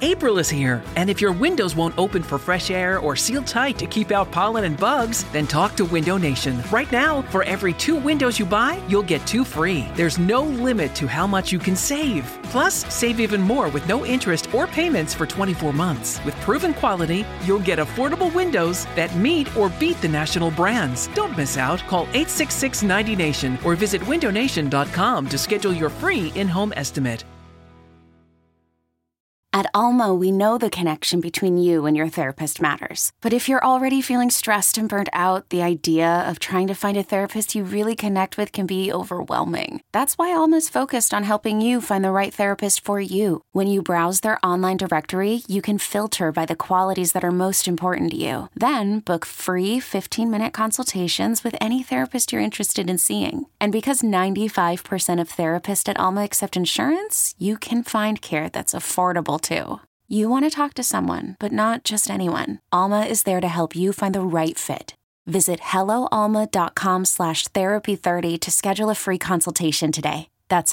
April is here, and if your windows won't open for fresh air or seal tight to keep out pollen and bugs, then talk to Window Nation. Right now, for every 2 windows you buy, you'll get 2 free. There's no limit to how much you can save. Plus, save even more with no interest or payments for 24 months. With proven quality, you'll get affordable windows that meet or beat the national brands. Don't miss out. Call 866-90NATION or visit windownation.com to schedule your free in-home estimate. At Alma, we know the connection between you and your therapist matters. But if you're already feeling stressed and burnt out, the idea of trying to find a therapist you really connect with can be overwhelming. That's why Alma's focused on helping you find the right therapist for you. When you browse their online directory, you can filter by the qualities that are most important to you. Then book free 15-minute consultations with any therapist you're interested in seeing. And because 95% of therapists at Alma accept insurance, you can find care that's affordable too. You want to talk to someone, but not just anyone. Alma is there to help you find the right fit. Visit helloalma.com/therapy30 to schedule a free consultation today. That's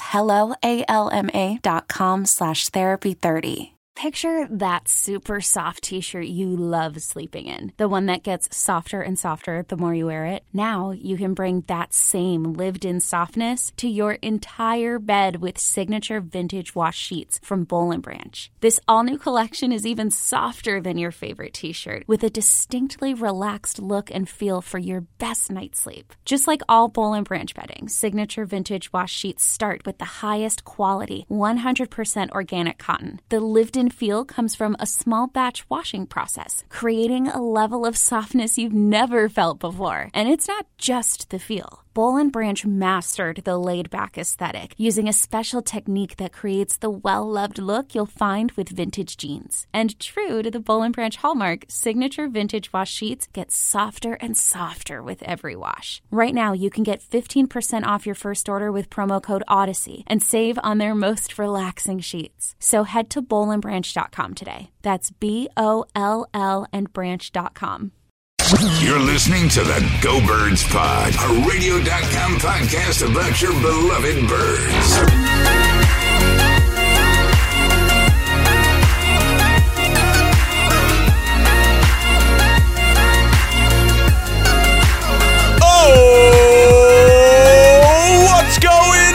helloalma.com/therapy30. Picture that super soft t-shirt you love sleeping in. The one that gets softer and softer the more you wear it. Now you can bring that same lived-in softness to your entire bed with signature vintage wash sheets from Boll & Branch. This all-new collection is even softer than your favorite t-shirt, with a distinctly relaxed look and feel for your best night's sleep. Just like all Boll & Branch bedding, signature vintage wash sheets start with the highest quality, 100% organic cotton. The lived-in feel comes from a small batch washing process, creating a level of softness you've never felt before. And it's not just the feel. Boll & Branch mastered the laid-back aesthetic using a special technique that creates the well-loved look you'll find with vintage jeans. And true to the Boll & Branch hallmark, signature vintage wash sheets get softer and softer with every wash. Right now, you can get 15% off your first order with promo code Odyssey and save on their most relaxing sheets. So head to bollandbranch.com today. That's BOLL and branch.com. You're listening to the Go Birds Pod, a radio.com podcast about your beloved birds. Oh, what's going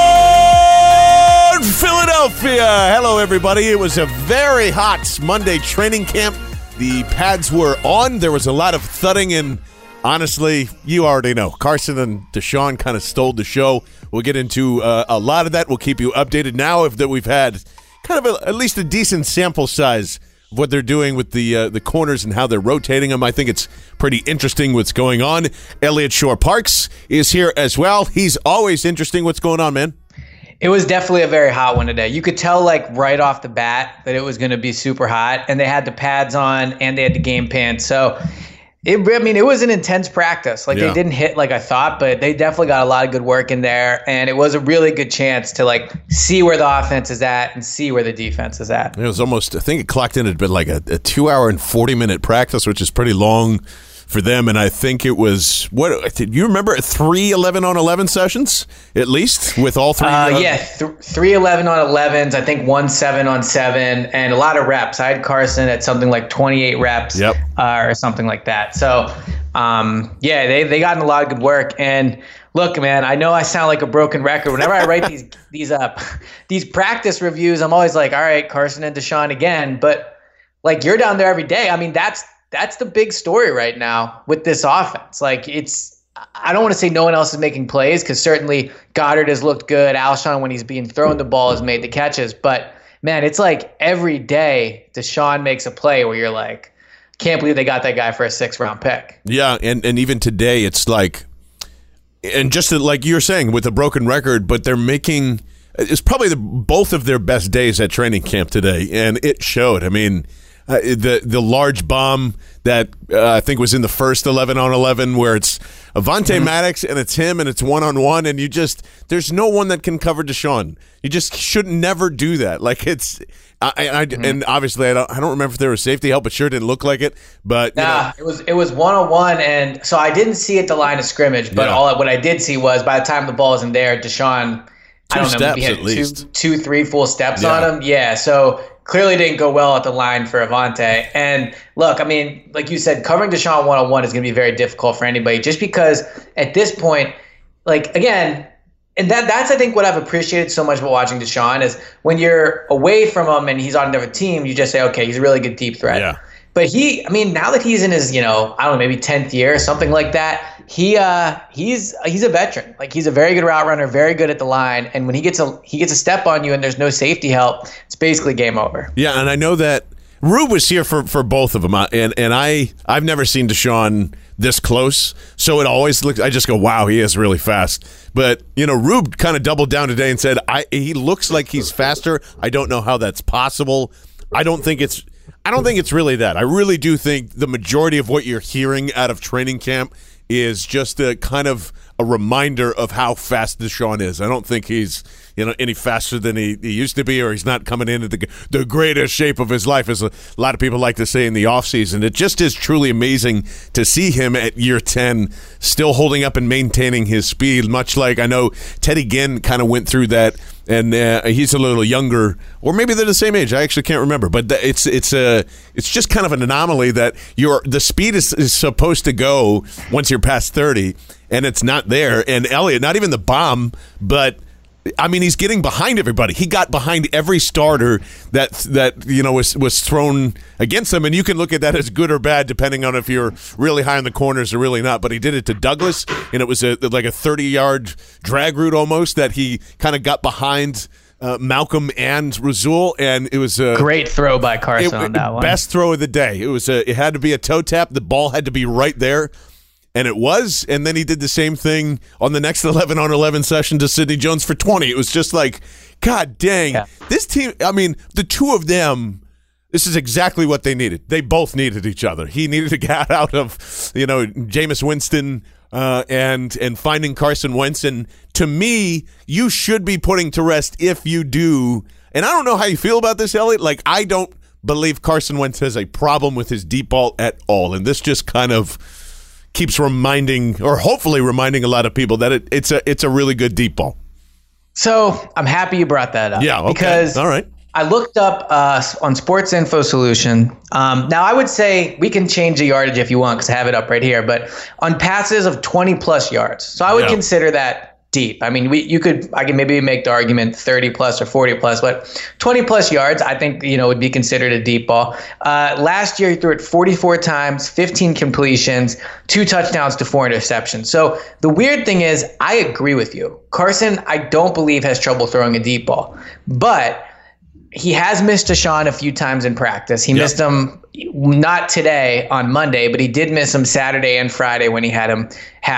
on, Philadelphia? Hello, everybody. It was a very hot Monday training camp. The pads were on. There was a lot of thudding, and honestly, you already know. Carson and Deshaun kind of stole the show. We'll get into a lot of that. We'll keep you updated now that we've had kind of at least a decent sample size of what they're doing with the corners and how they're rotating them. I think it's pretty interesting what's going on. Elliot Shore-Parks is here as well. He's always interesting. What's going on, man? It was definitely a very hot one today. You could tell right off the bat that it was going to be super hot, and they had the pads on and they had the game pants. So, it was an intense practice. They didn't hit like I thought, but they definitely got a lot of good work in there, and it was a really good chance to see where the offense is at and see where the defense is at. It was almost, I think it clocked in at like a 2-hour and 40-minute practice, which is pretty long for them, and I think it was, what, did you remember 3 11-on-11 sessions, at least, with all three? 3 11-on-11s, I think 1 7-on-7, and a lot of reps. I had Carson at something like 28 reps or something like that. So, they got in a lot of good work, and look, man, I know I sound like a broken record. Whenever I write these practice reviews, I'm always like, all right, Carson and Deshaun again, but you're down there every day. I mean, that's the big story right now with this offense. I don't want to say no one else is making plays, because certainly Goddard has looked good. Alshon, when he's being thrown the ball, has made the catches. But, man, it's every day Deshaun makes a play where you're like, can't believe they got that guy for a 6th-round pick. Yeah, and even today it's and just like you're saying, with a broken record, but they're making – it's probably both of their best days at training camp today, and it showed. I mean – the large bomb that I think was in the first 11-on-11, where it's Avonte Maddox and it's him and it's one-on-one, and there's no one that can cover Deshaun. You just should never do that. And obviously I don't remember if there was safety help. It sure didn't look like it. But it was one-on-one, and so I didn't see it the line of scrimmage. But what I did see was by the time the ball was in there, Deshaun, I don't know, maybe had 2, 3 full steps on him. Yeah, so. clearly didn't go well at the line for Avonte. And look, I mean, like you said, covering Deshaun one-on-one is going to be very difficult for anybody, just because at this point, like, again, and that's, I think, what I've appreciated so much about watching Deshaun is when you're away from him and he's on another team, you just say, okay, he's a really good deep threat. Yeah. But now that he's in his, I don't know, maybe 10th year or something like that, he's a veteran. Like, he's a very good route runner, very good at the line. And when he gets a step on you and there's no safety help, it's basically game over. Yeah, and I know that Rube was here for both of them, and I've never seen Deshaun this close, so it always looks. I just go, wow, he is really fast. But Rube kind of doubled down today and said, he looks like he's faster. I don't know how that's possible. I don't think it's really that. I really do think the majority of what you're hearing out of training camp is just a kind of a reminder of how fast Deshaun is. I don't think he's any faster than he used to be, or he's not coming into the greatest shape of his life, as a lot of people like to say in the offseason. It just is truly amazing to see him at year 10 still holding up and maintaining his speed, much like I know Teddy Ginn kind of went through that, and he's a little younger, or maybe they're the same age. I actually can't remember, but it's just kind of an anomaly that the speed is supposed to go once you're past 30, and it's not there. And Elliott, not even the bomb, but I mean, he's getting behind everybody. He got behind every starter that was thrown against him, and you can look at that as good or bad depending on if you're really high in the corners or really not. But he did it to Douglas, and it was like a 30-yard drag route almost that he kind of got behind Malcolm and Rasul, and it was a great throw by Carson on that one. Best throw of the day. It had to be a toe tap. The ball had to be right there. And it was, and then he did the same thing on the next 11-on-11 session to Sidney Jones for 20. It was just like, God dang. Yeah. This team, I mean, the two of them, this is exactly what they needed. They both needed each other. He needed to get out of, Jameis Winston and finding Carson Wentz. And to me, you should be putting to rest if you do. And I don't know how you feel about this, Elliot. Like, I don't believe Carson Wentz has a problem with his deep ball at all. And this just kind of keeps reminding, or hopefully reminding, a lot of people that it's a really good deep ball. So I'm happy you brought that up. Yeah, okay. Because all right. I looked up on Sports Info Solution. Now, I would say we can change the yardage if you want, because I have it up right here. But on passes of 20-plus yards. So I would consider that deep. I mean, I can maybe make the argument 30-plus or 40-plus, but 20-plus yards, I think, would be considered a deep ball. Last year, he threw it 44 times, 15 completions, 2 touchdowns to 4 interceptions. So the weird thing is, I agree with you. Carson, I don't believe, has trouble throwing a deep ball, but he has missed Deshaun a few times in practice. He missed him not today on Monday, but he did miss him Saturday and Friday when he had him.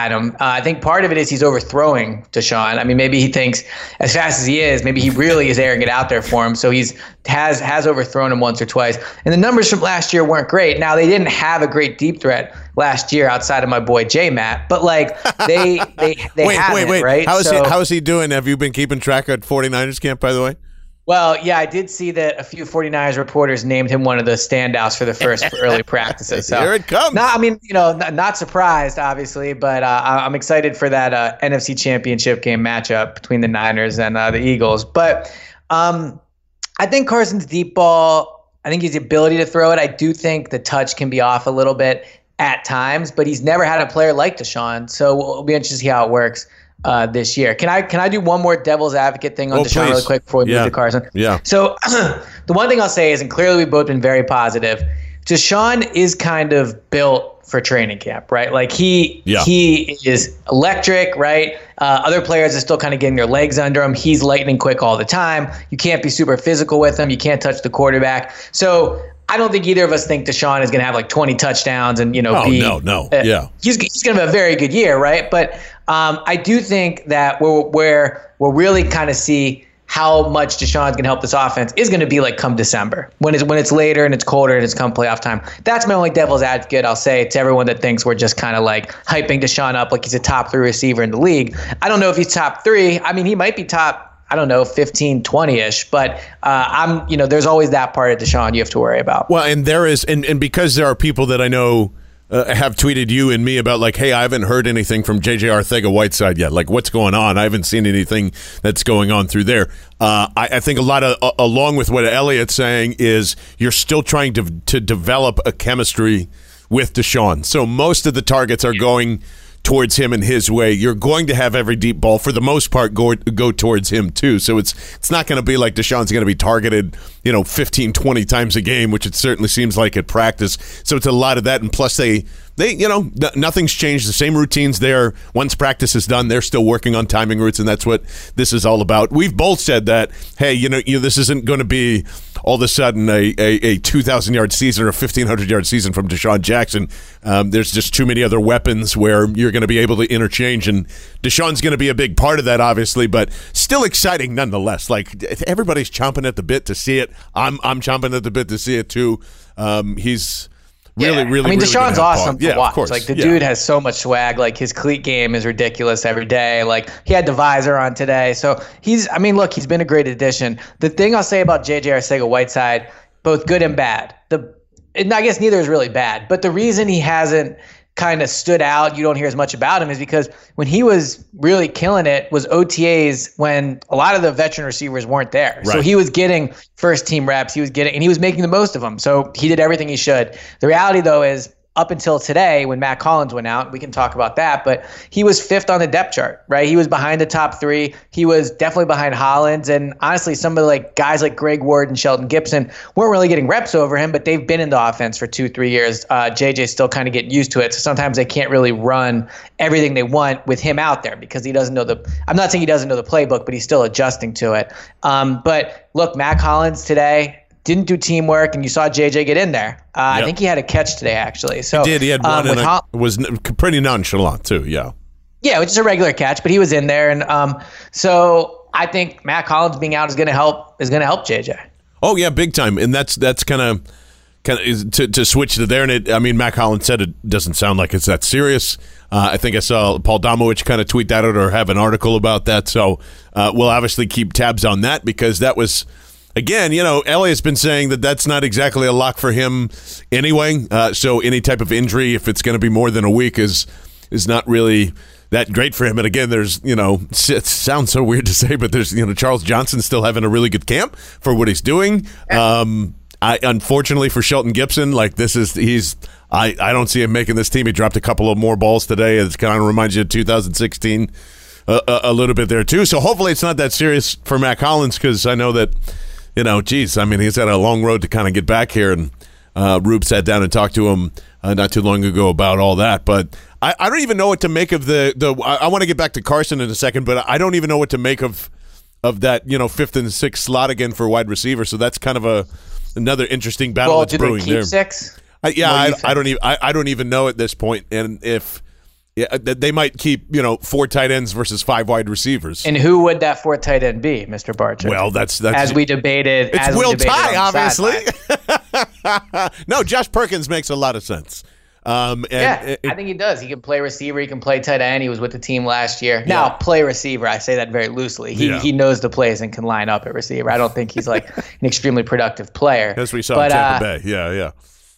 I think part of it is he's overthrowing Deshaun. I mean, maybe he thinks, as fast as he is, maybe he really is airing it out there for him. So has overthrown him once or twice. And the numbers from last year weren't great. Now, they didn't have a great deep threat last year outside of my boy J-Matt, but like they wait, right? How is he doing? Have you been keeping track at 49ers camp, by the way? Well, yeah, I did see that a few 49ers reporters named him one of the standouts for the first early practices. So, here it comes. Not surprised, obviously, but I'm excited for that NFC Championship game matchup between the Niners and the Eagles. But I think Carson's deep ball, I think his ability to throw it, I do think the touch can be off a little bit at times, but he's never had a player like Deshaun. So we'll be interested to see how it works this year. Can I do one more devil's advocate thing on Deshaun really quick before we move to Carson? Yeah. So the one thing I'll say is, and clearly we've both been very positive, Deshaun is kind of built for training camp, right? Like he is electric, right? Other players are still kind of getting their legs under him. He's lightning quick all the time. You can't be super physical with him. You can't touch the quarterback. So I don't think either of us think Deshaun is going to have like 20 touchdowns and, No. He's going to have a very good year, right? But I do think that where we'll really kind of see how much Deshaun's going to help this offense is going to be like come December, when it's later and it's colder and it's come playoff time. That's my only devil's advocate I'll say to everyone that thinks we're just kind of like hyping Deshaun up like he's a top 3 receiver in the league. I don't know if he's top 3. I mean, he might be top, 15, 20-ish, but there's always that part of Deshaun you have to worry about. Well, and there is, and because there are people that I know have tweeted you and me about like, hey, I haven't heard anything from J.J. Arcega-Whiteside yet. Like, what's going on? I haven't seen anything that's going on through there. I think a lot of, along with what Elliott's saying, is you're still trying to develop a chemistry with Deshaun. So most of the targets are going towards him and his way. You're going to have every deep ball, for the most part, go towards him too. So it's not going to be like Deshaun's going to be targeted, 15, 20 times a game, which it certainly seems like at practice. So it's a lot of that. And plus they nothing's changed. The same routines there. Once practice is done, they're still working on timing routes, and that's what this is all about. We've both said that, hey, this isn't going to be all of a sudden a 2,000-yard season or a 1,500-yard season from Deshaun Jackson. There's just too many other weapons where you're going to be able to interchange, and Deshaun's going to be a big part of that, obviously, but still exciting nonetheless. Like, everybody's chomping at the bit to see it. I'm chomping at the bit to see it too. He's really. I mean, Deshaun's awesome to watch. Of course. Like, the dude has so much swag. Like, his cleat game is ridiculous every day. Like, he had the visor on today. So he's been a great addition. The thing I'll say about J.J. Arcega-Whiteside, both good and bad. And I guess neither is really bad. But the reason he hasn't kind of stood out, you don't hear as much about him, is because when he was really killing it was OTAs when a lot of the veteran receivers weren't there. Right. So he was getting first team reps, and he was making the most of them. So he did everything he should. The reality though is, up until today, when Matt Collins went out, we can talk about that, but he was 5th on the depth chart, right? He was behind the top 3. He was definitely behind Hollins, and honestly, some of the guys like Greg Ward and Shelton Gibson weren't really getting reps over him, but they've been in the offense for 2-3 years. JJ's still kind of getting used to it, so sometimes they can't really run everything they want with him out there because he doesn't know I'm not saying he doesn't know the playbook, but he's still adjusting to it. But look, Matt Collins today didn't do teamwork, and you saw JJ get in there. I think he had a catch today, actually. So he did. He had one, and it was pretty nonchalant too. Yeah, which is a regular catch, but he was in there, and so I think Matt Collins being out is going to help JJ. Oh yeah, big time, and that's kind of to switch to there. And Matt Collins said it doesn't sound like it's that serious. I think I saw Paul Domowitch kind of tweet that out or have an article about that. So we'll obviously keep tabs on that, because that was. Again, Elliott's been saying that that's not exactly a lock for him anyway. So any type of injury, if it's going to be more than a week, is not really that great for him. And again, there's, it sounds so weird to say, but there's, Charles Johnson still having a really good camp for what he's doing. Unfortunately for Shelton Gibson, I don't see him making this team. He dropped a couple of more balls today. It kind of reminds you of 2016 a little bit there too. So hopefully it's not that serious for Matt Collins, because I know that, he's had a long road to kind of get back here, and Rube sat down and talked to him not too long ago about all that. But I don't even know what to make of the I want to get back to Carson in a second, but I don't even know what to make of that 5th and 6th slot again for wide receiver. So that's kind of another interesting battle that's brewing there. 6? I don't even know at this point, and if. Yeah, they might keep 4 tight ends versus 5 wide receivers. And who would that 4th tight end be, Mr. Barcher? Well, that's as we debated. It's Will Tye, obviously. No, Josh Perkins makes a lot of sense. I think he does. He can play receiver. He can play tight end. He was with the team last year. Now, play receiver, I say that very loosely. He knows the plays and can line up at receiver. I don't think he's an extremely productive player. As we saw in Tampa Bay. Yeah.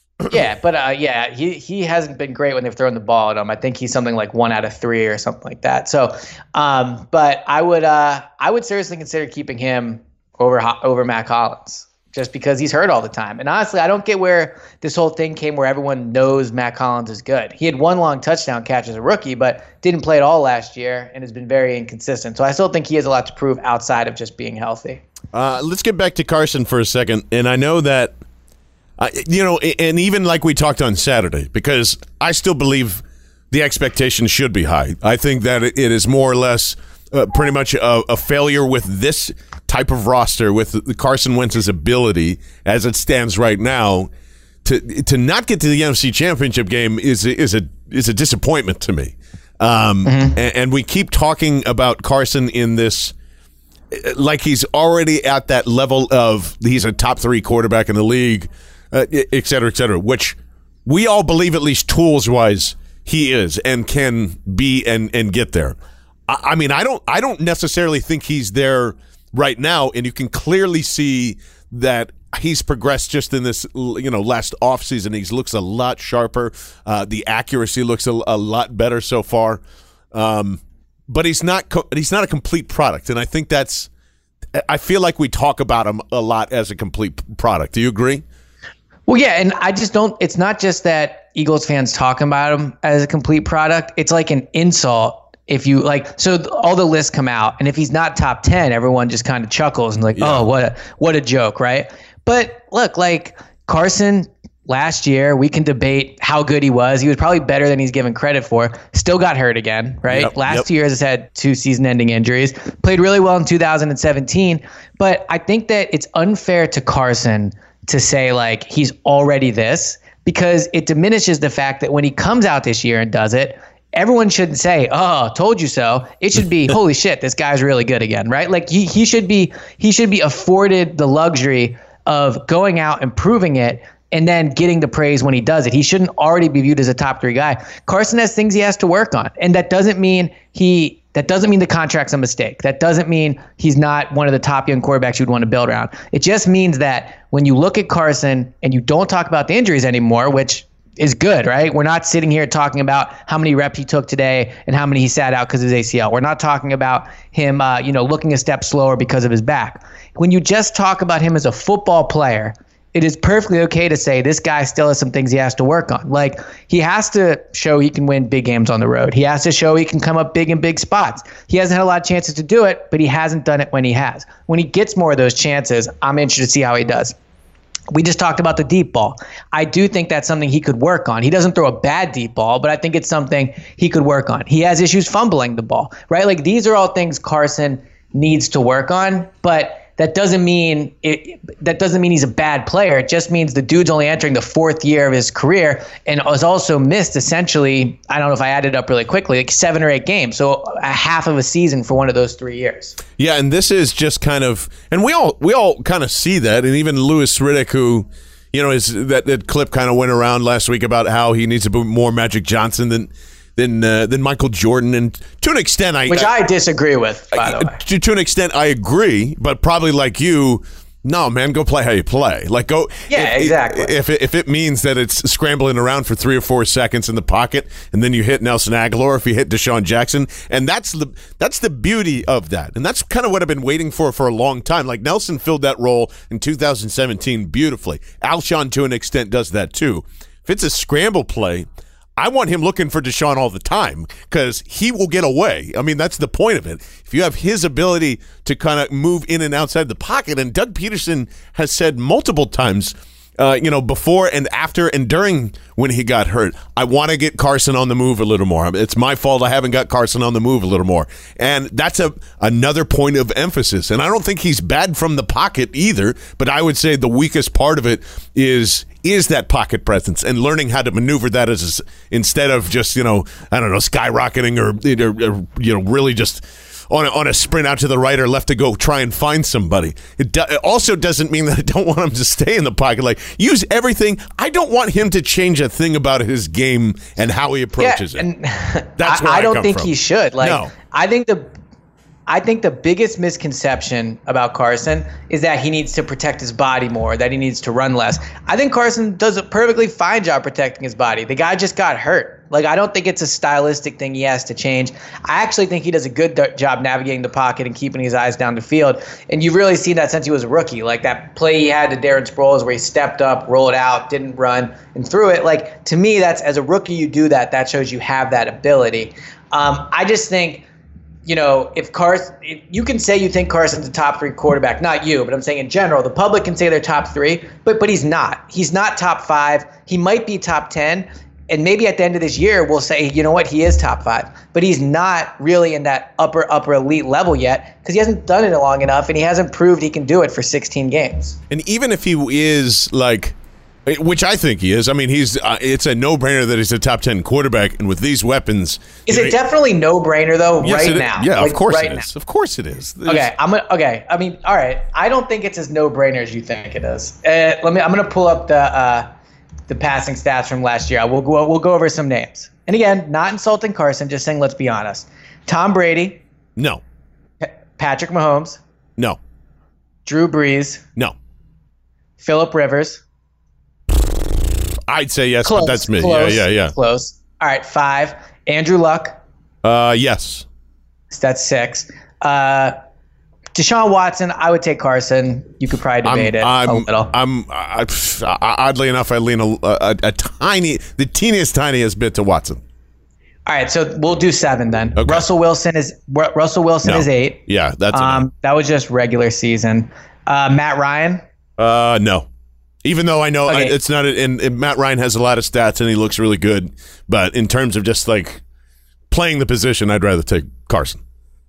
He hasn't been great when they've thrown the ball at him. I think he's something like 1 out of 3 or something like that. So, but I would seriously consider keeping him over Matt Collins, just because he's hurt all the time. And honestly, I don't get where this whole thing came where everyone knows Matt Collins is good. He had 1 long touchdown catch as a rookie, but didn't play at all last year and has been very inconsistent. So I still think he has a lot to prove outside of just being healthy. Let's get back to Carson for a second. And I know that, and even like we talked on Saturday, because I still believe the expectation should be high. I think that it is more or less pretty much a failure with this type of roster, with Carson Wentz's ability as it stands right now. To not get to the NFC Championship game is a disappointment to me. And we keep talking about Carson in this like he's already at that level of he's a top 3 quarterback in the league. Et cetera, which we all believe, at least tools-wise, he is and can be and get there. I don't necessarily think he's there right now, and you can clearly see that he's progressed just in this, last offseason. He looks a lot sharper. The accuracy looks a lot better so far. But he's not a complete product, and I think I feel like we talk about him a lot as a complete product. Do you agree? Well, yeah, and I just don't. It's not just that Eagles fans talking about him as a complete product. It's like an insult if you all the lists come out, and if he's not top 10, everyone just kind of chuckles and oh, what a joke, right? But look, Carson last year, we can debate how good he was. He was probably better than he's given credit for. Still got hurt again, right? Last 2 years has had 2 season-ending injuries. Played really well in 2017. But I think that it's unfair to Carson to say, he's already this, because it diminishes the fact that when he comes out this year and does it, everyone shouldn't say, "Oh, told you so." It should be, "Holy shit, this guy's really good again," right? He should be afforded the luxury of going out and proving it, and then getting the praise when he does it. He shouldn't already be viewed as a top 3 guy. Carson has things he has to work on, and that doesn't mean the contract's a mistake. That doesn't mean he's not one of the top young quarterbacks you'd want to build around. It just means that when you look at Carson and you don't talk about the injuries anymore, which is good, right? We're not sitting here talking about how many reps he took today and how many he sat out because of his ACL. We're not talking about him, looking a step slower because of his back. When you just talk about him as a football player, it is perfectly okay to say this guy still has some things he has to work on. He has to show he can win big games on the road. He has to show he can come up big in big spots. He hasn't had a lot of chances to do it, but he hasn't done it when he has. When he gets more of those chances, I'm interested to see how he does. We just talked about the deep ball. I do think that's something he could work on. He doesn't throw a bad deep ball, but I think it's something he could work on. He has issues fumbling the ball, right? These are all things Carson needs to work on, but that doesn't mean he's a bad player. It just means the dude's only entering the 4th year of his career and has also missed essentially, I don't know if I added up really quickly, 7 or 8 games. So a half of a season for one of those 3 years. Yeah, and this is just kind of, and we all kind of see that, and even Louis Riddick, who, is that clip kind of went around last week about how he needs to be more Magic Johnson than Michael Jordan, and to an extent, I disagree with. By the way, to an extent, I agree, but probably like you, no, man, go play how you play. Go, yeah, exactly. If it means that it's scrambling around for 3 or 4 seconds in the pocket, and then you hit Nelson Aguilar, if you hit Deshaun Jackson, and that's the beauty of that, and that's kind of what I've been waiting for a long time. Nelson filled that role in 2017 beautifully. Alshon, to an extent, does that too. If it's a scramble play, I want him looking for Deshaun all the time because he will get away. I mean, that's the point of it. If you have his ability to kind of move in and outside the pocket, and Doug Peterson has said multiple times, before and after and during when he got hurt, I want to get Carson on the move a little more. It's my fault I haven't got Carson on the move a little more. And that's another point of emphasis. And I don't think he's bad from the pocket either, but I would say the weakest part of it is that pocket presence and learning how to maneuver that instead of just, skyrocketing or really just on a sprint out to the right or left to go try and find somebody. It also doesn't mean that I don't want him to stay in the pocket. Use everything. I don't want him to change a thing about his game and how he approaches it. And that's where I don't think he should. No. I think the biggest misconception about Carson is that he needs to protect his body more, that he needs to run less. I think Carson does a perfectly fine job protecting his body. The guy just got hurt. I don't think it's a stylistic thing he has to change. I actually think he does a good job navigating the pocket and keeping his eyes down the field. And you've really seen that since he was a rookie. That play he had to Darren Sproles where he stepped up, rolled out, didn't run, and threw it. To me, that's, as a rookie, you do that. That shows you have that ability. I just think, if you can say you think Carson's a top 3 quarterback, not you, but I'm saying in general, the public can say they're top 3, but he's not. He's not top 5. He might be top 10. And maybe at the end of this year, we'll say, you know what, he is top 5. But he's not really in that upper elite level yet because he hasn't done it long enough and he hasn't proved he can do it for 16 games. And even if he is which I think he is. I mean, it's a no-brainer that he's a top 10 quarterback, and with these weapons, is it definitely no-brainer though? Yes, right now, yeah, of course it is. Of course it is. Okay, I mean, all right. I don't think it's as no-brainer as you think it is. I'm gonna pull up the passing stats from last year. We'll go over some names. And again, not insulting Carson, just saying let's be honest. Tom Brady. No. Patrick Mahomes. No. Drew Brees. No. Phillip Rivers. I'd say yes, Close, but that's me. Close, Yeah. Close. All right, 5. Andrew Luck. Yes. That's 6. Deshaun Watson, I would take Carson. You could probably debate it a little. Oddly enough, I lean the tiniest bit to Watson. All right, so we'll do 7 then. Okay. Russell Wilson is 8. Yeah, that's that was just regular season. Matt Ryan. No. Even though I know Okay. it's not, and Matt Ryan has a lot of stats and he looks really good, but in terms of just like playing the position, I'd rather take Carson.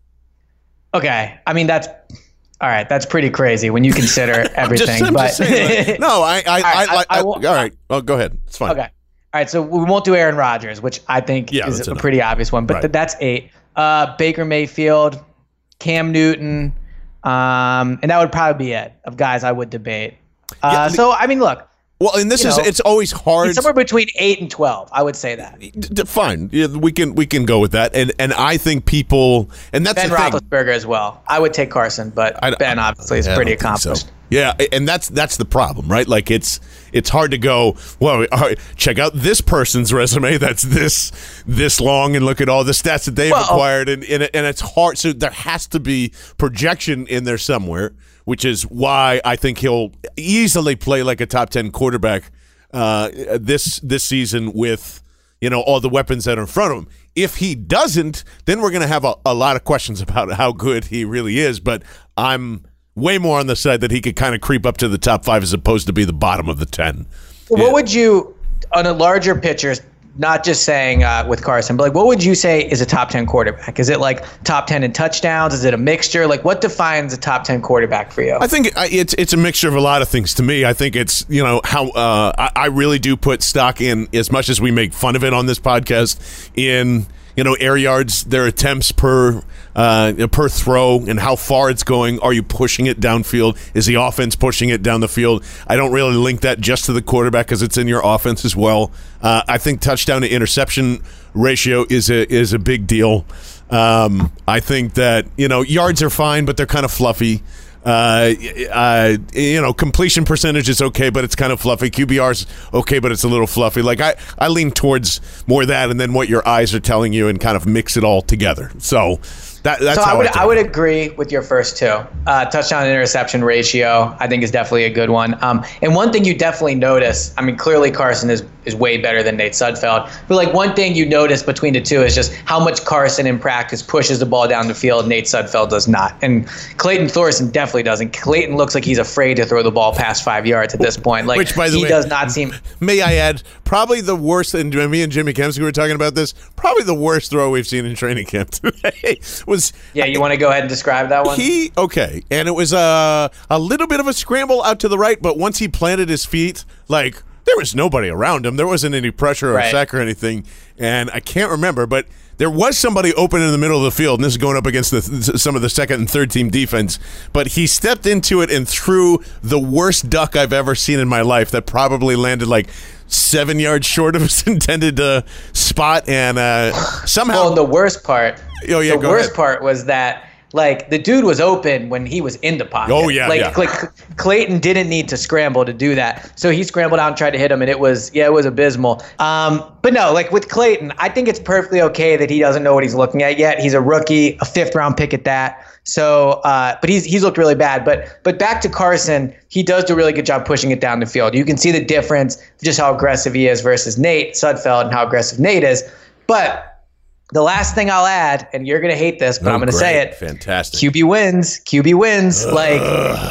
Okay, I mean that's all right. That's pretty crazy when you consider everything. I'm but just saying, like, no, all right. Well, go ahead. It's fine. Okay. All right, so we won't do Aaron Rodgers, which I think is that's a enough. pretty obvious one, but Right. that's 8. Baker Mayfield, Cam Newton, and that would probably be it of guys I would debate. So, I mean, look. Well, and it's always hard. Somewhere between 8 and 12, I would say that. Fine, yeah, we can go with that, and I think people, and that's Ben the thing. Roethlisberger as well. I would take Carson, but Ben obviously is pretty accomplished. So. Yeah, and that's the problem, right? Like it's hard to go, well, all right, check out this person's resume that's this long and look at all the stats that they've acquired, and it's hard. So there has to be projection in there somewhere, which is why I think he'll easily play like a top 10 quarterback this season with all the weapons that are in front of him. If he doesn't, then we're going to have a lot of questions about how good he really is. But I'm way more on the side that he could kind of creep up to the top 5 as opposed to be the bottom of the 10. What would you, on a larger picture, not just saying with Carson, but like what would you say is a top 10 quarterback? Is it like top 10 in touchdowns? Is it a mixture? Like what defines a top 10 quarterback for you? I think it's a mixture of a lot of things to me. I think it's, how I really do put stock in, as much as we make fun of it on this podcast, in air yards, their attempts per throw, and how far it's going. Are you pushing it downfield? Is the offense pushing it down the field? I don't really link that just to the quarterback because it's in your offense as well. I think touchdown to interception ratio is a big deal. I think that yards are fine, but they're kind of fluffy. Completion percentage is okay, but it's kind of fluffy. QBR's okay, but it's a little fluffy. Like I lean towards more that, and then what your eyes are telling you, and kind of mix it all together. So that's so how I would agree with your first 2. Touchdown to interception ratio, I think, is definitely a good one. And one thing you definitely notice, I mean, clearly Carson is way better than Nate Sudfeld. But like one thing you notice between the two is just how much Carson in practice pushes the ball down the field. Nate Sudfeld does not. And Clayton Thorson definitely doesn't. Clayton looks like he's afraid to throw the ball past 5 yards at this point. Like, which, by the way, does not seem. May I add, probably the worst, and me and Jimmy Kemsky were talking about this, probably the worst throw we've seen in training camp today was. Yeah, you want to go ahead and describe that one? And it was a little bit of a scramble out to the right, but once he planted his feet, like, there was nobody around him. There wasn't any pressure or sack or anything, and I can't remember, but there was somebody open in the middle of the field, and this is going up against some of the second and third team defense, but he stepped into it and threw the worst duck I've ever seen in my life that probably landed like 7 yards short of its intended spot, and somehow... Well, the worst part... the worst part was that, like, the dude was open when he was in the pocket. Oh, yeah, Like Clayton didn't need to scramble to do that. So he scrambled out and tried to hit him, and it was abysmal. But no, like with Clayton, I think it's perfectly okay that he doesn't know what he's looking at yet. He's a rookie, a 5th-round pick at that. So, but he's looked really bad. But back to Carson, he does do a really good job pushing it down the field. You can see the difference, just how aggressive he is versus Nate Sudfeld and how aggressive Nate is. But the last thing I'll add, and you're going to hate this, but I'm going to say it. Fantastic. QB wins. Like,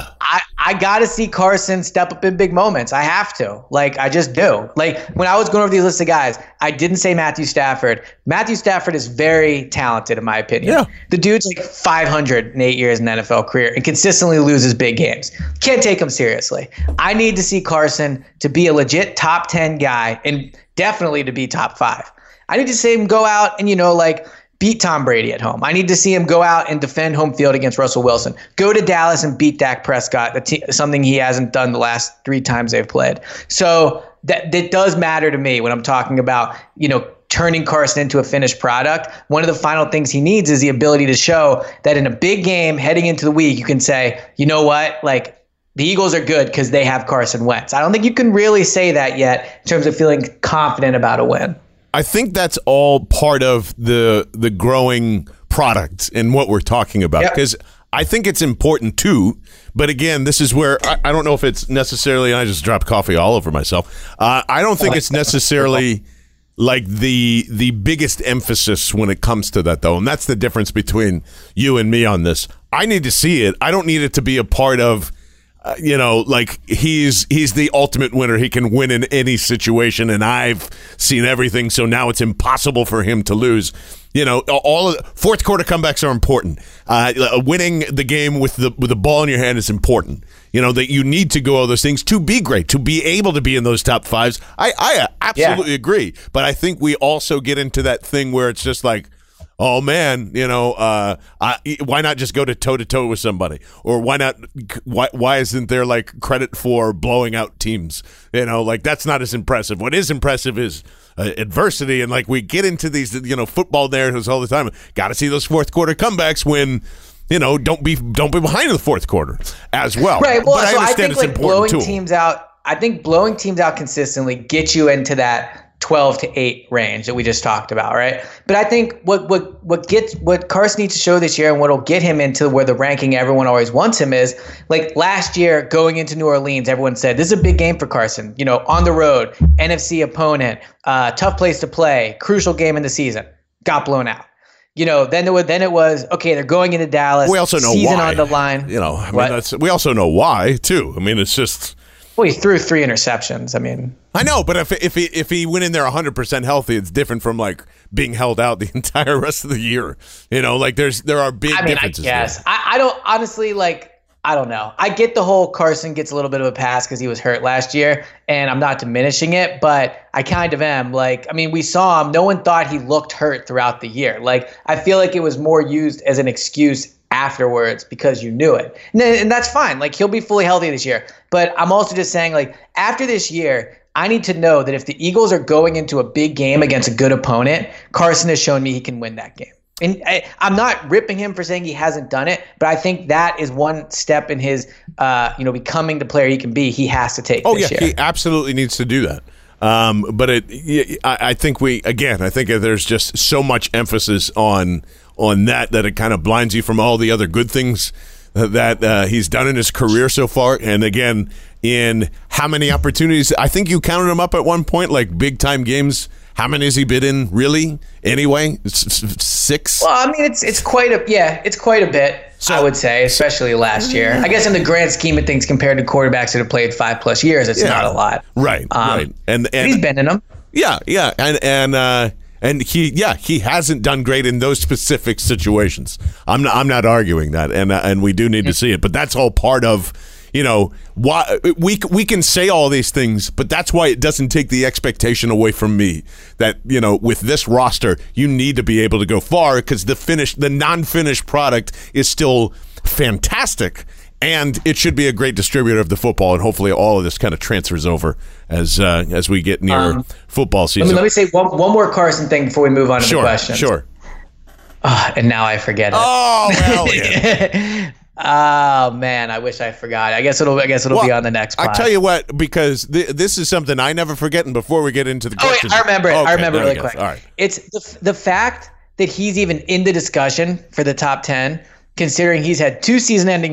I got to see Carson step up in big moments. I have to. Like, I just do. Like, when I was going over these list of guys, I didn't say Matthew Stafford. Matthew Stafford is very talented, in my opinion. Yeah. The dude's like 500 in 8 years in the NFL career and consistently loses big games. Can't take him seriously. I need to see Carson to be a legit top 10 guy and definitely to be top 5. I need to see him go out and, beat Tom Brady at home. I need to see him go out and defend home field against Russell Wilson. Go to Dallas and beat Dak Prescott, something he hasn't done the last 3 times they've played. So that does matter to me when I'm talking about, turning Carson into a finished product. One of the final things he needs is the ability to show that in a big game heading into the week, you can say, you know what, like, the Eagles are good because they have Carson Wentz. I don't think you can really say that yet in terms of feeling confident about a win. I think that's all part of the growing product and what we're talking about, because I think it's important too. But again, this is where I don't know if it's necessarily, and I just dropped coffee all over myself. I don't think it's necessarily like the biggest emphasis when it comes to that, though. And that's the difference between you and me on this. I need to see it. I don't need it to be a part of, like he's the ultimate winner. He can win in any situation, and I've seen everything, so now it's impossible for him to lose. All of the fourth quarter comebacks are important. Winning the game with the ball in your hand is important. That you need to go all those things to be great, to be able to be in those top fives. I absolutely agree, but I think we also get into that thing where it's just like, oh man, why not just go toe to toe with somebody? Or why isn't there like credit for blowing out teams? That's not as impressive. What is impressive is adversity, and like we get into these football narratives all the time. Got to see those fourth quarter comebacks when don't be behind in the fourth quarter as well. Right. Well, but I understand think it's important blowing teams out. I think blowing teams out consistently gets you into that 12-8 range that we just talked about, right? But I think what Carson needs to show this year, and what'll get him into where the ranking everyone always wants him is, like last year going into New Orleans, everyone said this is a big game for Carson. On the road, NFC opponent, tough place to play, crucial game in the season. Got blown out. Then it was okay. They're going into Dallas. We also know season why. On the line. We also know why too. I mean, it's just. Well, he threw 3 interceptions. I know, but if he went in there 100% healthy, it's different from like being held out the entire rest of the year. There are big differences. I guess I don't honestly I don't know. I get the whole Carson gets a little bit of a pass because he was hurt last year, and I'm not diminishing it, but I kind of am. We saw him. No one thought he looked hurt throughout the year. I feel like it was more used as an excuse afterwards because you knew it. And that's fine. He'll be fully healthy this year. But I'm also just saying, after this year, I need to know that if the Eagles are going into a big game against a good opponent, Carson has shown me he can win that game. And I'm not ripping him for saying he hasn't done it, but I think that is one step in his, becoming the player he can be. He has to take this year. He absolutely needs to do that. But I think there's just so much emphasis on that it kind of blinds you from all the other good things that he's done in his career so far. And again, in how many opportunities, I think you counted him up at one point, like big time games. How many has he been in, really? Anyway, 6? Well, it's quite a bit. So, I would say, especially last year. I guess in the grand scheme of things, compared to quarterbacks that have played 5+ years, it's not a lot. Right. And he's been in them. Yeah, and he hasn't done great in those specific situations. I'm not arguing that, and we do need to see it, but that's all part of. Why we can say all these things, but that's why it doesn't take the expectation away from me that, with this roster, you need to be able to go far because the non-finished product is still fantastic, and it should be a great distributor of the football, and hopefully all of this kind of transfers over as we get near football season. Let me say one more Carson thing before we move on to the questions. Sure. And now I forget it. Oh, well, yeah. Oh man, I wish I forgot. I guess it'll be on the next pod. I tell you what, because this is something I never forget. And before we get into the questions, I remember it. Okay, I remember really quick. All right. It's the fact that he's even in the discussion for the top 10, considering he's had 2 season-ending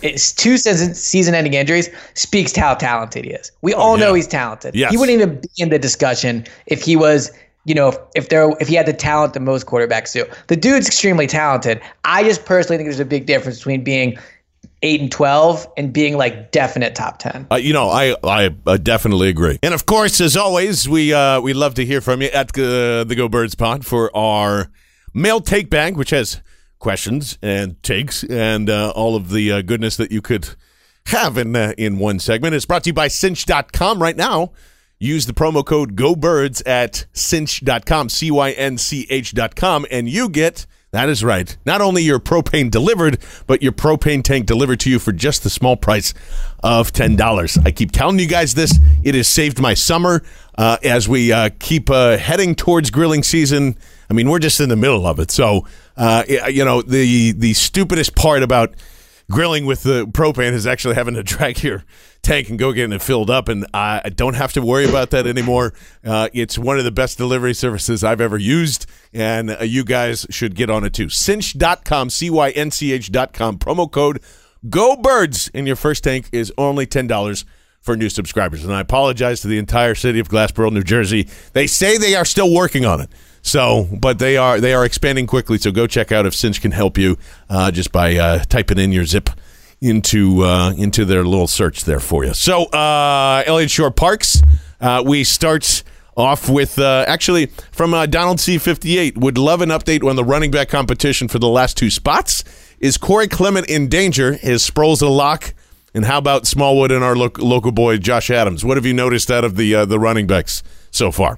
injuries, speaks to how talented he is. We all know he's talented. Yes. He wouldn't even be in the discussion if he was. If he had the talent that most quarterbacks do. The dude's extremely talented. I just personally think there's a big difference between being 8-12 and being definite top 10. I definitely agree. And of course, as always, we love to hear from you at the Go Birds Pod for our mail take bag, which has questions and takes and all of the goodness that you could have in one segment. It's brought to you by Cinch.com right now. Use the promo code GOBIRDS at cinch.com, CYNCH.com, and you get, that is right, not only your propane delivered, but your propane tank delivered to you for just the small price of $10. I keep telling you guys this. It has saved my summer as we keep heading towards grilling season. We're just in the middle of it. So, the stupidest part about grilling with the propane is actually having to drag your tank and go getting it filled up, and I don't have to worry about that anymore. It's one of the best delivery services I've ever used, and you guys should get on it too. Cinch.com, CYNCH.com, promo code GOBIRDS, and your first tank is only $10 for new subscribers. And I apologize to the entire city of Glassboro, New Jersey. They say they are still working on it. So, but they are expanding quickly. So go check out if Cinch can help you just by typing in your zip into their little search there for you. So, Elliott Shore Parks, we start off with actually from Donald C58. Would love an update on the running back competition for the last two spots. Is Corey Clement in danger? Is Sproles a lock? And how about Smallwood and our local boy Josh Adams? What have you noticed out of the running backs so far?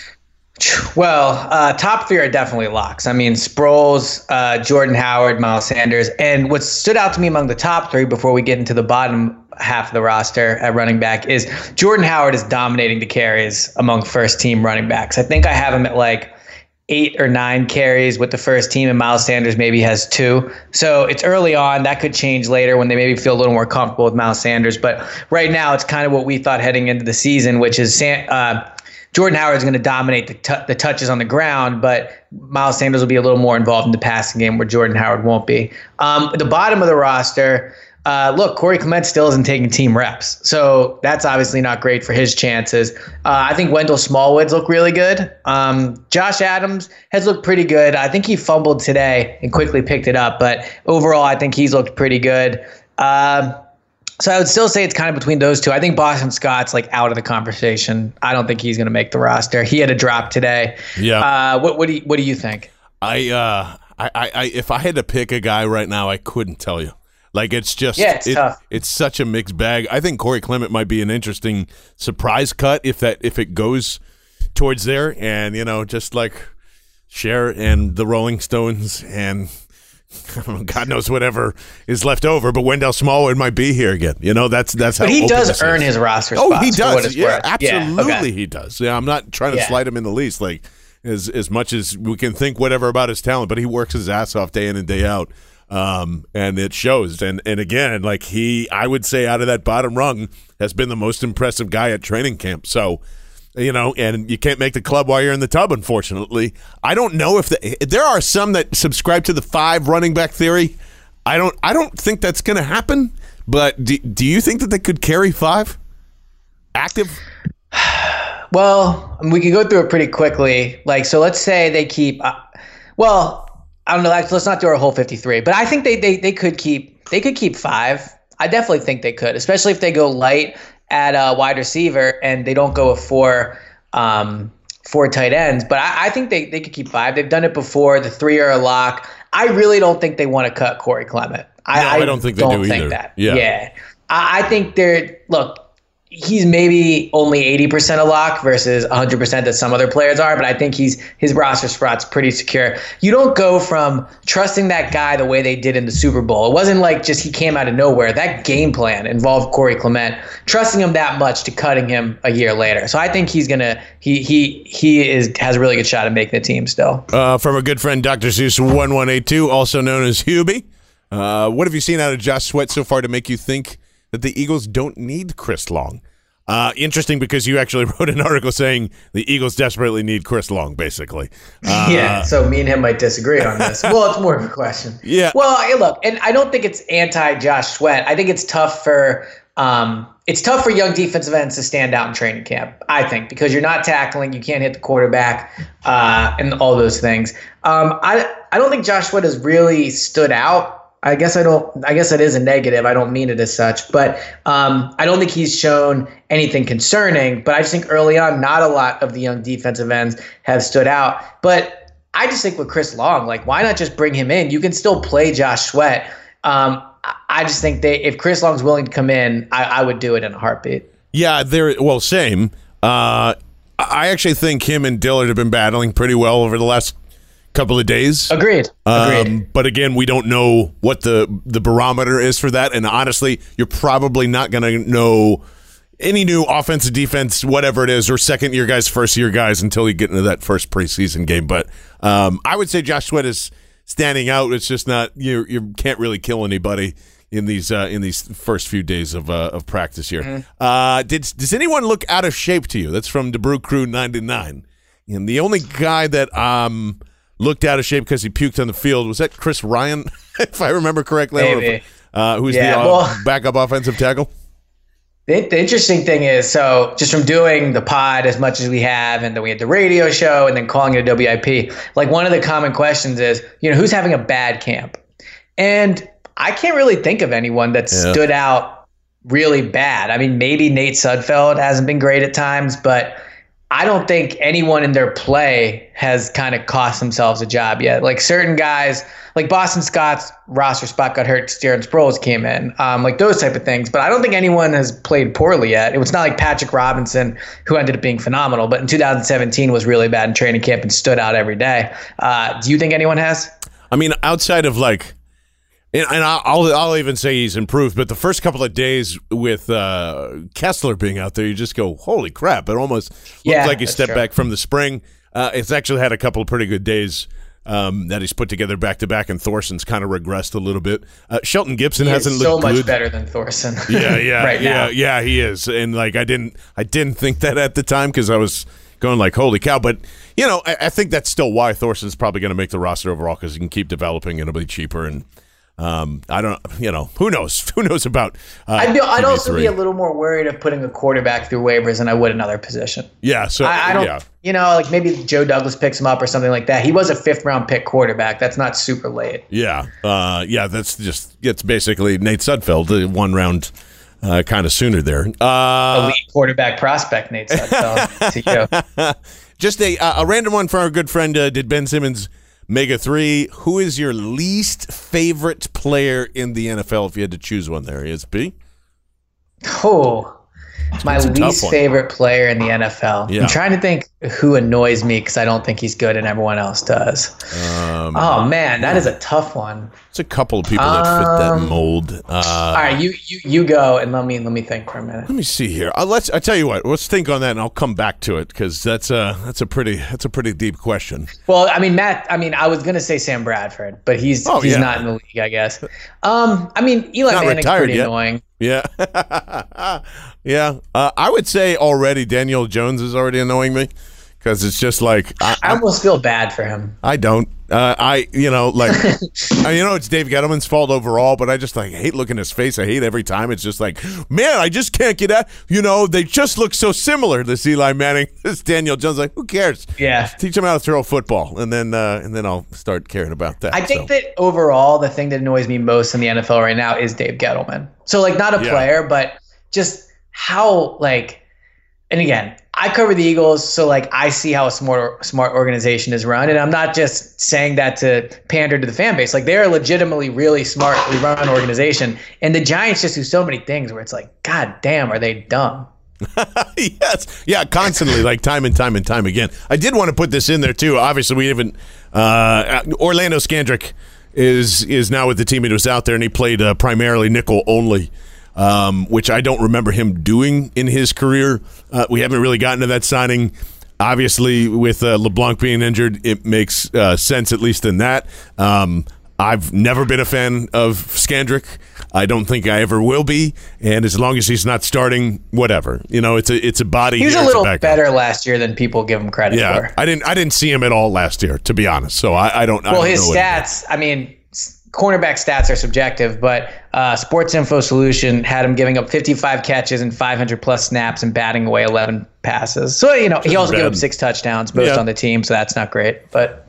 Well, top three are definitely locks. I mean, Sproles, Jordan Howard, Miles Sanders. And what stood out to me among the top three before we get into the bottom half of the roster at running back is Jordan Howard is dominating the carries among first-team running backs. I think I have him at like 8 or 9 carries with the first team, and Miles Sanders maybe has 2. So it's early on. That could change later when they maybe feel a little more comfortable with Miles Sanders. But right now, it's kind of what we thought heading into the season, which is Jordan Howard is going to dominate the touches on the ground, but Miles Sanders will be a little more involved in the passing game where Jordan Howard won't be. At the bottom of the roster, look, Corey Clement still isn't taking team reps, so that's obviously not great for his chances. I think Wendell Smallwood's look really good. Josh Adams has looked pretty good. I think he fumbled today and quickly picked it up, but overall I think he's looked pretty good. So I would still say it's kind of between those two. I think Boston Scott's like out of the conversation. I don't think he's going to make the roster. He had a drop today. Yeah. What do you think? I if I had to pick a guy right now, I couldn't tell you. Like it's just it's tough. It's such a mixed bag. I think Corey Clement might be an interesting surprise cut if it goes towards there, and just like Cher and the Rolling Stones and God knows whatever is left over, but Wendell Smallwood might be here again. That's how. But he does earn his roster spot. Oh, he does. Yeah, absolutely, okay. He does. Yeah, I'm not trying to slight him in the least. Like as much as we can think whatever about his talent, but he works his ass off day in and day out, and it shows. And again, like I would say out of that bottom rung has been the most impressive guy at training camp. So. And you can't make the club while you're in the tub, unfortunately. I don't know if there are some that subscribe to the 5 running back theory. I don't think that's going to happen, but do you think that they could carry 5 active? Well, we can go through it pretty quickly. Like, so let's say they keep, I don't know, let's not do our whole 53, but I think they could keep 5. I definitely think they could, especially if they go light at a wide receiver and they don't go with 4 tight ends. But I think they could keep 5. They've done it before. The 3 are a lock. I really don't think they want to cut Corey Clement. I don't think they do either. That. Yeah. I think he's maybe only 80% a lock versus 100% that some other players are, but I think his roster spot's pretty secure. You don't go from trusting that guy the way they did in the Super Bowl. It wasn't like just he came out of nowhere. That game plan involved Corey Clement, trusting him that much to cutting him a year later. So I think has a really good shot at making the team still. From a good friend, Dr. Seuss 1182, also known as Hubie. What have you seen out of Josh Sweat so far to make you think that the Eagles don't need Chris Long? Interesting, because you actually wrote an article saying the Eagles desperately need Chris Long, basically. So me and him might disagree on this. Well, it's more of a question. Yeah. Well, hey, look, and I don't think it's anti-Josh Sweat. I think it's tough for young defensive ends to stand out in training camp, I think, because you're not tackling, you can't hit the quarterback, and all those things. I don't think Josh Sweat has really stood out. I guess that is a negative. I don't mean it as such, but I don't think he's shown anything concerning. But I just think early on, not a lot of the young defensive ends have stood out. But I just think with Chris Long, like, why not just bring him in? You can still play Josh Sweat. I just think if Chris Long's willing to come in, I would do it in a heartbeat. Yeah, same. I actually think him and Dillard have been battling pretty well over the last couple of days. Agreed. But again, we don't know what the barometer is for that. And honestly, you're probably not going to know any new offensive, defense, whatever it is, or second-year guys, first-year guys until you get into that first preseason game. But I would say Josh Sweat is standing out. It's just not, you can't really kill anybody, in these first few days of practice here. Mm-hmm. Does anyone look out of shape to you? That's from DeBrew Crew 99. And the only guy that looked out of shape because he puked on the field was that Chris Ryan, if I remember correctly. Maybe. Who's the backup offensive tackle? The interesting thing is, so just from doing the pod as much as we have, and then we had the radio show, and then calling it a WIP, like one of the common questions is, who's having a bad camp? And I can't really think of anyone that stood out really bad. I mean, maybe Nate Sudfeld hasn't been great at times, but I don't think anyone in their play has kind of cost themselves a job yet. Like certain guys, like Boston Scott's roster spot got hurt, Darren Sproles came in, like those type of things. But I don't think anyone has played poorly yet. It was not like Patrick Robinson, who ended up being phenomenal, but in 2017 was really bad in training camp and stood out every day. Do you think anyone has? I mean, outside of like, and I'll even say he's improved, but the first couple of days with Kessler being out there, you just go, holy crap. It almost looked like he stepped back from the spring. It's actually had a couple of pretty good days that he's put together back-to-back, and Thorson's kind of regressed a little bit. Shelton Gibson hasn't looked good. So much better than Thorson. Yeah, he is. And like I didn't think that at the time because I was going like, holy cow. But, I think that's still why Thorson's probably going to make the roster overall, because he can keep developing and it'll be cheaper. And I don't, who knows? Who knows about I'd also be a little more worried of putting a quarterback through waivers than I would another position. Yeah, so I don't, like maybe Joe Douglas picks him up or something like that. He was a 5th-round pick quarterback. That's not super late. Yeah, it's basically Nate Sudfeld, the 1-round kind of sooner there. Elite quarterback prospect, Nate Sudfeld. To you. Just a random one for our good friend, did Ben Simmons Mega 3, who is your least favorite player in the NFL if you had to choose one there? ESP? Oh, my least favorite player in the NFL. Yeah. I'm trying to think who annoys me because I don't think he's good and everyone else does. That is a tough one. It's a couple of people that fit that mold. All right, you go and let me think for a minute. Let me see here. I tell you what. Let's think on that, and I'll come back to it because that's a pretty deep question. Well, I mean, Matt. I mean, I was gonna say Sam Bradford, but he's not in the league, I guess. I mean, Eli Manning's pretty annoying. Yeah. Yeah. I would say already Daniel Jones is already annoying me because it's just like I almost feel bad for him. I don't. It's Dave Gettleman's fault overall, but I just hate looking at his face. I hate every time. It's just like, man, I just can't get out. They just look so similar. This Eli Manning, this Daniel Jones. Like, who cares? Yeah, just teach him how to throw a football, and then I'll start caring about that. I think that overall, the thing that annoys me most in the NFL right now is Dave Gettleman. So not a player, but just how and again, I cover the Eagles, so I see how a smart organization is run, and I'm not just saying that to pander to the fan base. They're a legitimately really smartly run organization, and the Giants just do so many things where it's God damn, are they dumb? Yes, yeah, constantly, time and time and time again. I did want to put this in there too. Obviously, we haven't. Orlando Scandrick is now with the team. He was out there and he played primarily nickel only. Which I don't remember him doing in his career. We haven't really gotten to that signing. Obviously, with LeBlanc being injured, it makes sense, at least in that. I've never been a fan of Scandrick. I don't think I ever will be. And as long as he's not starting, whatever. It's a body. He was a little better last year than people give him credit for. I didn't see him at all last year, to be honest. So I don't. Well, his stats. I mean, cornerback stats are subjective, but Sports Info Solution had him giving up 55 catches and 500 plus snaps and batting away 11 passes. So he also gave up 6 touchdowns, most on the team, so that's not great. But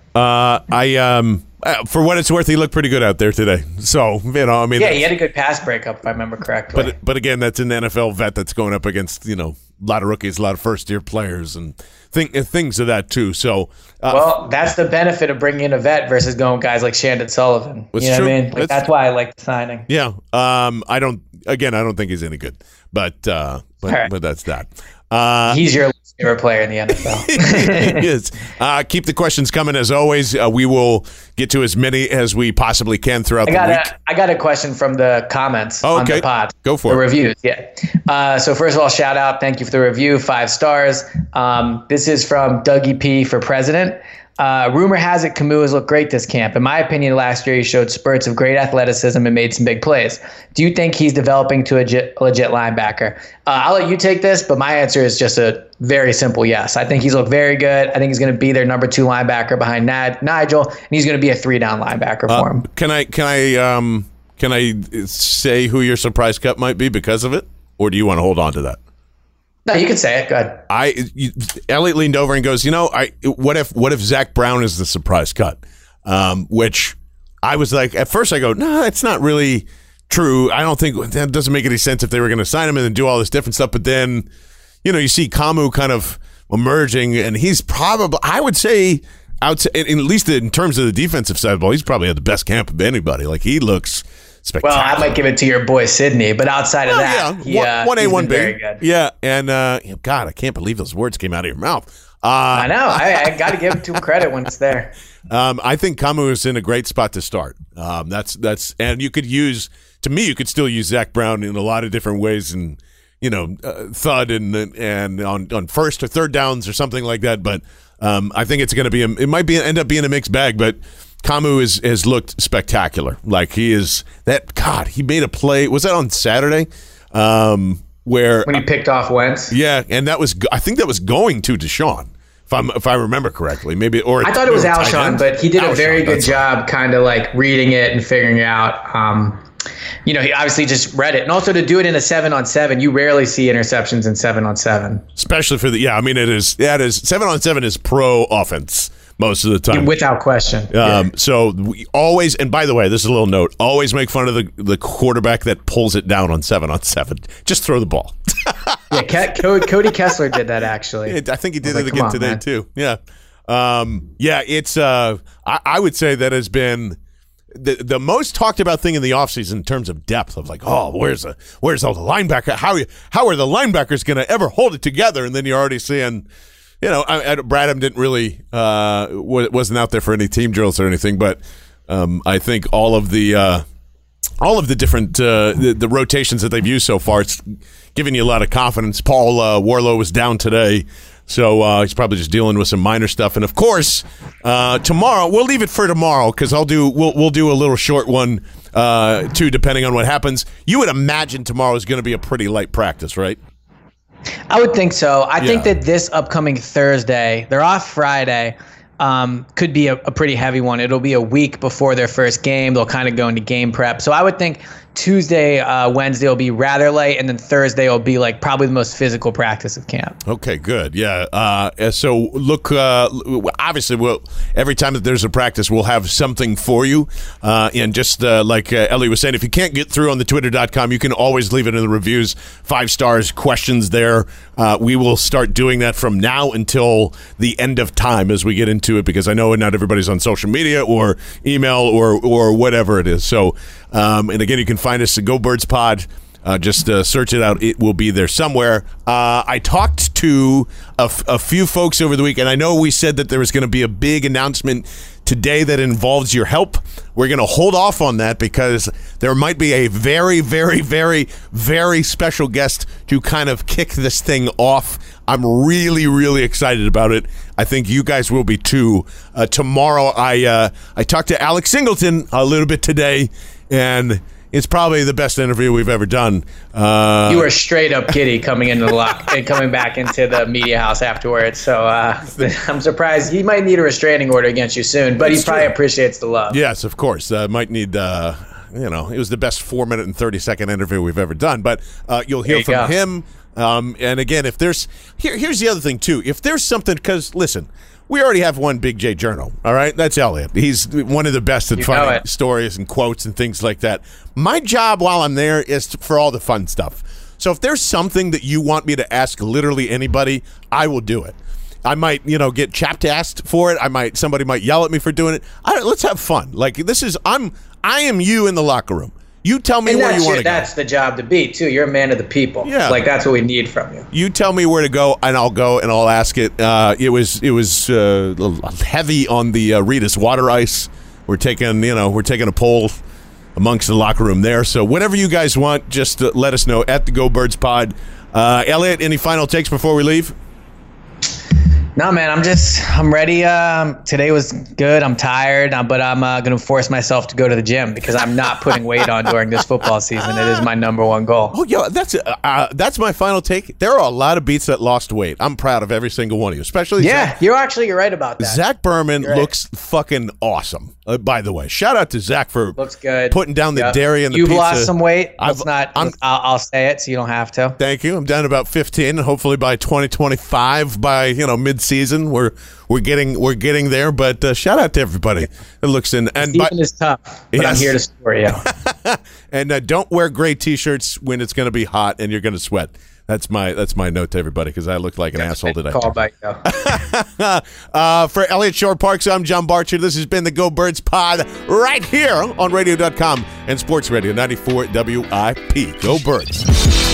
for what it's worth, he looked pretty good out there today. So he had a good pass breakup if I remember correctly. But again, that's an NFL vet that's going up against a lot of rookies, a lot of first year players, and things of that too. So that's the benefit of bringing in a vet versus going with guys like Shandon Sullivan. What I mean? That's why I like the signing. Yeah. I don't think he's any good, but that's that. He's your favorite player in the NFL. He is. Keep the questions coming as always. We will get to as many as we possibly can throughout the week. I got a question from the comments on the pod. Go for the reviews. Yeah. So first of all, shout out. Thank you for the review. 5 stars. This is from Dougie P for President. Rumor has it Camus has looked great this camp. In my opinion, last year he showed spurts of great athleticism and made some big plays. Do you think he's developing to a legit linebacker? I'll let you take this, but my answer is just a very simple yes. I think he's looked very good. I think he's going to be their number 2 linebacker behind Nigel, and he's going to be a 3-down linebacker for him. Can I say who your surprise cut might be because of it, or do you want to hold on to that? No, you can say it. Go ahead. Elliot leaned over and goes, what if Zach Brown is the surprise cut? Which I was like, at first I go, no, it's not really true. I don't think that doesn't make any sense if they were going to sign him and then do all this different stuff. But then, you see Camus kind of emerging, and he's probably, I would say, at least in terms of the defensive side of the ball, he's probably had the best camp of anybody. Like, he looks spectacular. Well, I might give it to your boy Sidney, but outside of that, yeah, 1A, 1B, very good. Yeah, and God, I can't believe those words came out of your mouth. I know. I got to give him credit when it's there. I think Camus is in a great spot to start. That's and you could use, to me, you could still use Zach Brown in a lot of different ways, and thud and on first or third downs or something like that. But I think it's going to be it might end up being a mixed bag, but Camus has looked spectacular. Like, he is that. God, he made a play. Was that on Saturday? Where when he picked off Wentz? Yeah, and I think that was going to Deshaun, if I remember correctly. Maybe, or I thought it was Alshon, but he did a very good job, kind of like reading it and figuring out. He obviously just read it, and also to do it in a 7-on-7, you rarely see interceptions in 7-on-7, especially for the. I mean, it is 7-on-7 is pro offense most of the time, without question. So we always, and by the way, this is a little note: always make fun of the quarterback that pulls it down on 7-on-7. Just throw the ball. Yeah, Cody Kessler did that actually. I think he did it again today, man. Too. Yeah, It's I would say that has been the most talked about thing in the offseason in terms of depth of like, where's all the linebacker? How are the linebackers going to ever hold it together? And then you're already seeing. Bradham didn't really wasn't out there for any team drills or anything, but I think all of the different the rotations that they've used so far, it's giving you a lot of confidence. Paul Warlow was down today, so he's probably just dealing with some minor stuff. And of course, tomorrow we'll leave it for tomorrow because we'll do a little short one too, depending on what happens. You would imagine tomorrow is going to be a pretty light practice, right? I would think so. I think that this upcoming Thursday, they're off Friday, could be a pretty heavy one. It'll be a week before their first game. They'll kind of go into game prep. So I would think Tuesday, Wednesday will be rather light, and then Thursday will be like probably the most physical practice of camp. Okay, good. Yeah. So look, obviously, every time that there's a practice, we'll have something for you. And just like Ellie was saying, if you can't get through on the twitter.com, you can always leave it in the reviews. 5 stars, questions there. We will start doing that from now until the end of time as we get into it, because I know not everybody's on social media or email or whatever it is. So, and again, you can find us at Go Birds Pod. Just search it out. It will be there somewhere. I talked to a few folks over the week, and I know we said that there was going to be a big announcement today that involves your help. We're going to hold off on that because there might be a very, very, very, very special guest to kind of kick this thing off. I'm really, really excited about it. I think you guys will be too. Tomorrow, I talked to Alex Singleton a little bit today, and it's probably the best interview we've ever done. You were straight up giddy coming into the lock and coming back into the media house afterwards. So I'm surprised. He might need a restraining order against you soon, but he probably appreciates the love. Yes, of course. Might need. It was the best 4-minute and 30-second interview we've ever done. But you'll hear from him. And again, if there's here's the other thing too. If there's something, because listen. We already have one Big J journal, all right? That's Elliot. He's one of the best at finding stories and quotes and things like that. My job while I'm there is for all the fun stuff. So if there's something that you want me to ask literally anybody, I will do it. I might, get chaptased for it. Somebody might yell at me for doing it. Let's have fun. Like I am you in the locker room. You tell me where you want to go. That's the job to be, too. You're a man of the people. Yeah. Like, that's what we need from you. You tell me where to go, and I'll go, and I'll ask it. It was heavy on the Rita's water ice. We're taking a poll amongst the locker room there. So whatever you guys want, just let us know at the Go Birds Pod. Elliot, any final takes before we leave? No, man, I'm ready. Today was good. I'm tired, but I'm going to force myself to go to the gym because I'm not putting weight on during this football season. It is my number one goal. Oh, yeah, that's my final take. There are a lot of beats that lost weight. I'm proud of every single one of you, especially Zach. You're right about that. Zach Berman looks fucking awesome. By the way, shout out to Zach for looks good. Putting down the dairy and the You've pizza. You've lost some weight. I'll say it so you don't have to. Thank you. I'm down about 15. Hopefully by 2025, by mid-season, we're getting there. But shout out to everybody. It looks in and season is tough, but yes. I'm here to support you. And don't wear gray T-shirts when it's going to be hot and you're going to sweat. That's my note to everybody because I look like an asshole today. Call back for Elliot Shore Parks, I'm John Barcher. This has been the Go Birds Pod right here on Radio.com and Sports Radio 94 WIP. Go Birds.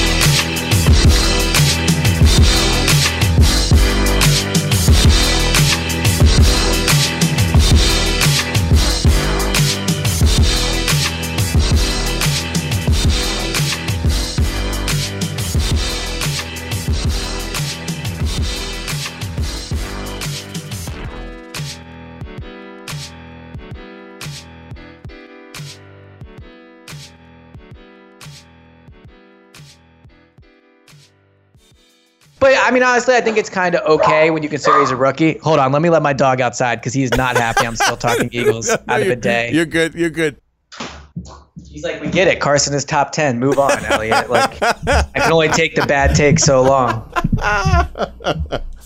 But, I mean, honestly, I think it's kind of okay when you consider he's a rookie. Hold on. Let me let my dog outside because he's not happy. I'm still talking Eagles out of the day. You're good. He's like, we get it. Carson is top 10. Move on, Elliot. Like, I can only take the bad take so long.